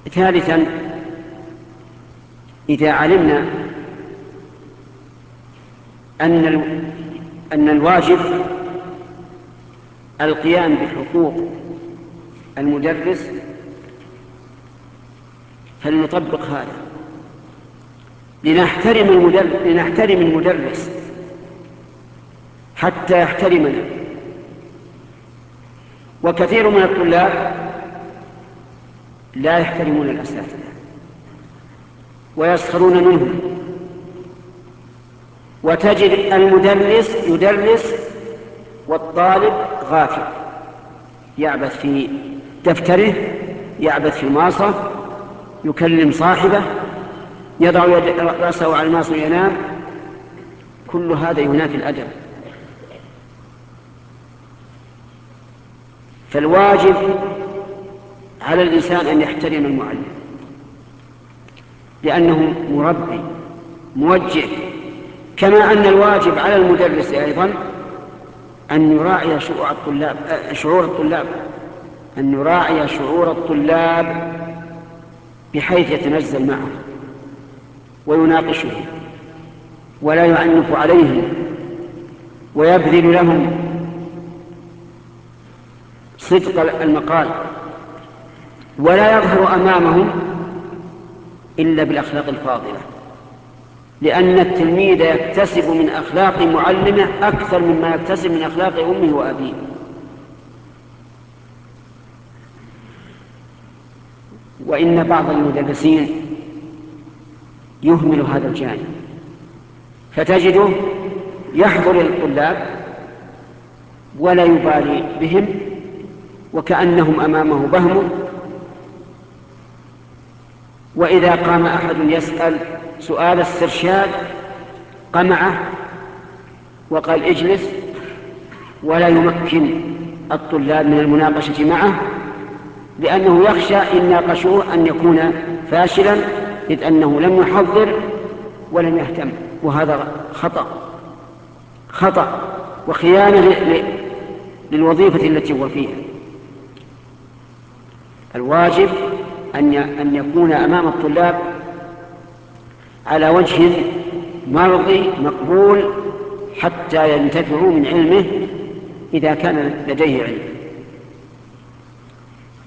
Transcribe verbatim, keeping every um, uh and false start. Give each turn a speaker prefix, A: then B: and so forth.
A: ثالثا، إذا علمنا أن أن الواجب القيام بحقوق المدرس فلنطبق هذا، لنحترم المدرس, لنحترم المدرس حتى يحترمنا. وكثير من الطلاب لا يحترمون الأساتذة ويسخرون منهم، وتجد المدرس يدرس والطالب غافل، يعبث في دفتره، يعبث في الماصة، يكلم صاحبه، يضع رأسه على الماصة وينام. كل هذا ينافي الأدب. فالواجب على الإنسان أن يحترم المعلم، لأنه مربي موجه، كما أن الواجب على المدرس أيضا أن يراعي شعور الطلاب شعور الطلاب أن يراعي شعور الطلاب بحيث يتنزل معهم ويناقشهم ولا يعنف عليهم، ويبذل لهم صدق المقال، ولا يظهر أمامهم إلا بالأخلاق الفاضلة، لأن التلميذ يكتسب من أخلاق معلمه أكثر مما يكتسب من أخلاق أمه وأبيه. وإن بعض المدرسين يهمل هذا الجانب، فتجده يحضر الطلاب ولا يبالي بهم وكأنهم أمامه بهم، وإذا قام أحد يسأل سؤال استرشاد قمعه وقال اجلس، ولا يمكن الطلاب من المناقشة معه، لأنه يخشى إن ناقشوه أن يكون فاشلا، إذ أنه لم يحضر ولم يهتم، وهذا خطأ خطأ وخيانة للوظيفة التي هو فيها. الواجب أن يكون أمام الطلاب على وجه مرضي مقبول حتى ينتفعوا من علمه إذا كان لديه علم.